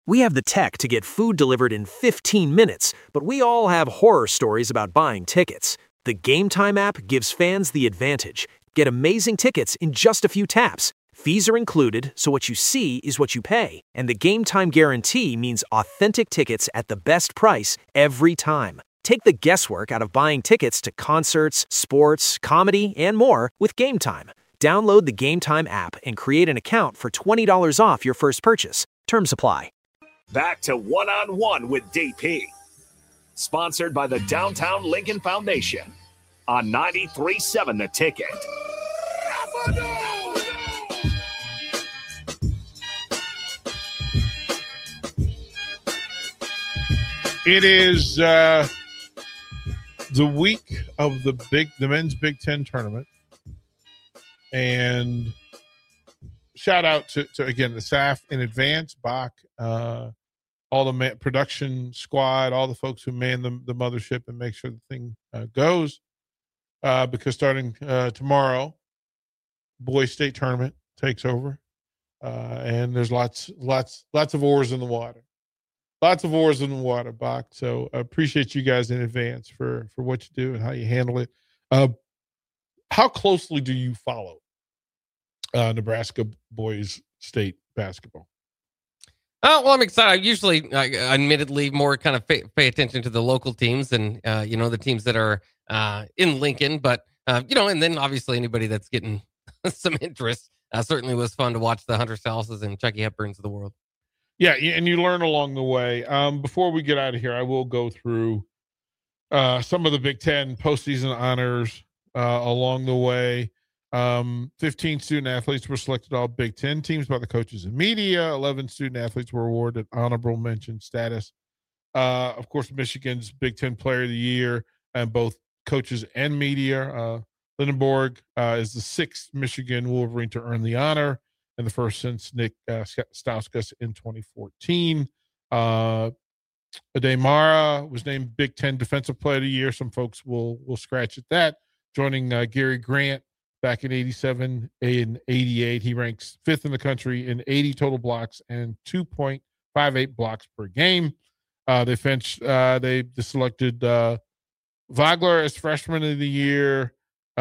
We have the tech to get food delivered in 15 minutes, but we all have horror stories about buying tickets. The Game Time app gives fans the advantage. Get amazing tickets in just a few taps. Fees are included, so what you see is what you pay. And the Game Time guarantee means authentic tickets at the best price every time. Take the guesswork out of buying tickets to concerts, sports, comedy, and more with Game Time. Download the Game Time app and create an account for $20 off your first purchase. Terms apply. Back to One-on-One with DP. Sponsored by the Downtown Lincoln Foundation on 93.7 The Ticket. It is the week of the men's Big Ten tournament, and shout out to again the staff in advance, Bach, all the production squad, all the folks who man the mothership and make sure the thing goes. Because starting tomorrow, boys state tournament takes over, and there's lots of oars in the water. Lots of oars in the water, Bach. So I appreciate you guys in advance for what you do and how you handle it. How closely do you follow Nebraska boys state basketball? Well, I'm excited. I usually, admittedly, more kind of pay attention to the local teams and, the teams that are in Lincoln. But, and then obviously anybody that's getting some interest. Certainly was fun to watch the Hunter Sallis's and Chucky Hepburns of the world. Yeah, and you learn along the way. Before we get out of here, I will go through some of the Big Ten postseason honors along the way. 15 student athletes were selected all Big Ten teams by the coaches and media. 11 student athletes were awarded honorable mention status. Of course, Michigan's Big Ten Player of the Year, and both coaches and media. Lindenborg is the sixth Michigan Wolverine to earn the honor, and the first since Nick Stauskas in 2014. Ade Mara was named Big Ten Defensive Player of the Year. Some folks will scratch at that, joining Gary Grant back in 87 and 88. He ranks fifth in the country in 80 total blocks and 2.58 blocks per game. They selected Wagler as Freshman of the Year.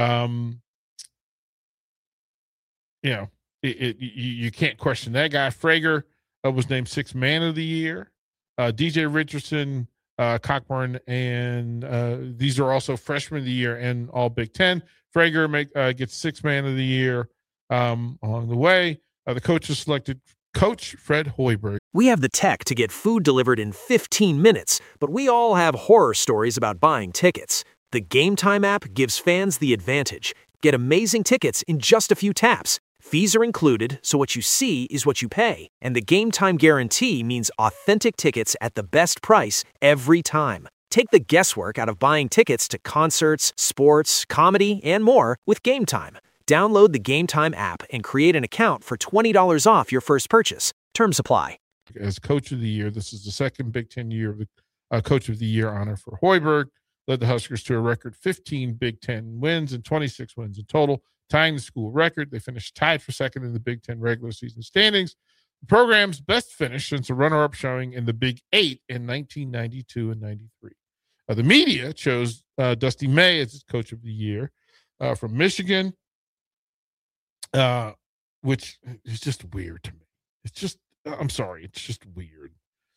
You can't question that guy. Frager was named Sixth Man of the Year. DJ Richardson, Cockburn, and these are also Freshman of the Year and all Big Ten. Frager gets Sixth Man of the Year along the way. The coaches selected Coach Fred Hoiberg. We have the tech to get food delivered in 15 minutes, but we all have horror stories about buying tickets. The Game Time app gives fans the advantage. Get amazing tickets in just a few taps. Fees are included, so what you see is what you pay. And the Game Time guarantee means authentic tickets at the best price every time. Take the guesswork out of buying tickets to concerts, sports, comedy, and more with Game Time. Download the Game Time app and create an account for $20 off your first purchase. Terms apply. As Coach of the Year, this is the second Big Ten year of the Coach of the Year honor for Hoiberg. Led the Huskers to a record 15 Big Ten wins and 26 wins in total, tying the school record. They finished tied for second in the Big Ten regular season standings. The program's best finish since a runner-up showing in the Big Eight in 1992 and 93. The media chose Dusty May as its Coach of the Year from Michigan, which is just weird to me. It's just, I'm sorry, it's just weird.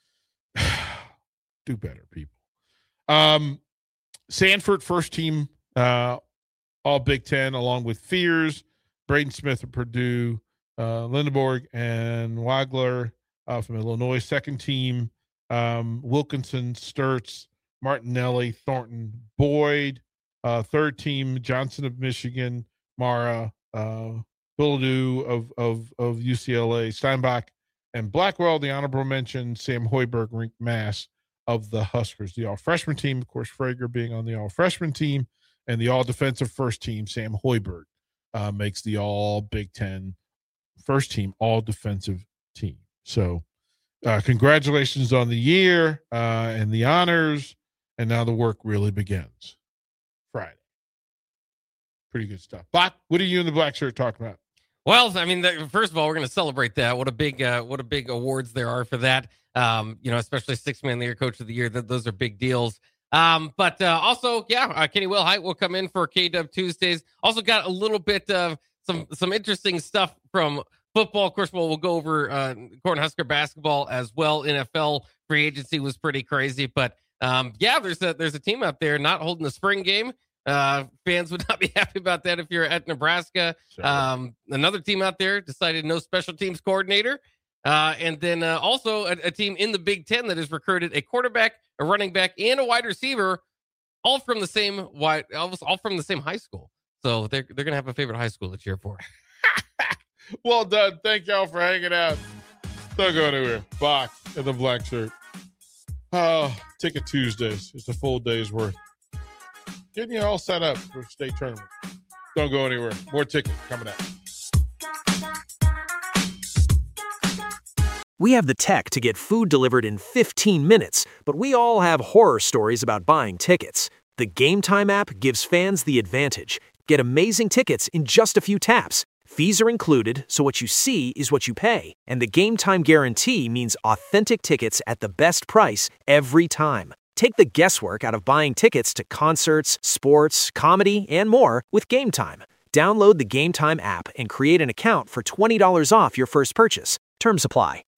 Do better, people. Sanford, first team all Big Ten, along with Fears, Braden Smith of Purdue, Lindenborg, and Wagler from Illinois. Second team, Wilkinson, Sturts, Martinelli, Thornton, Boyd. Third team, Johnson of Michigan, Mara, Bilodeau of UCLA, Steinbach, and Blackwell. The honorable mention, Sam Hoiberg, ranked Mass of the Huskers. The all-freshman team, of course, Frager being on the all-freshman team, and the all-defensive first team, Sam Hoiberg, makes the all-Big Ten first team, all-defensive team. So congratulations on the year and the honors, and now the work really begins Friday. Pretty good stuff. Bach, what are you in the black shirt talking about? Well, I mean, first of all, we're going to celebrate that. What a big awards there are for that. Especially six-man of the year, coach of the year. Those are big deals. But also, Kenny Wilhite will come in for K-Dub Tuesdays. Also got a little bit of some interesting stuff from football. Of course, we'll go over Cornhusker basketball as well. NFL free agency was pretty crazy, but there's a team out there not holding the spring game. Fans would not be happy about that if you're at Nebraska. Sure. Another team out there decided no special teams coordinator. And then also a team in the Big Ten that has recruited a quarterback, a running back, and a wide receiver, all from the same high school. So they're going to have a favorite high school to cheer for. Well done. Thank y'all for hanging out. Don't go anywhere. Bach in the black shirt. Oh, Ticket Tuesdays. It's a full day's worth. Getting you all set up for state tournament. Don't go anywhere. More tickets coming up. We have the tech to get food delivered in 15 minutes, but we all have horror stories about buying tickets. The Game Time app gives fans the advantage. Get amazing tickets in just a few taps. Fees are included, so what you see is what you pay. And the Game Time guarantee means authentic tickets at the best price every time. Take the guesswork out of buying tickets to concerts, sports, comedy, and more with Game Time. Download the Game Time app and create an account for $20 off your first purchase. Terms apply.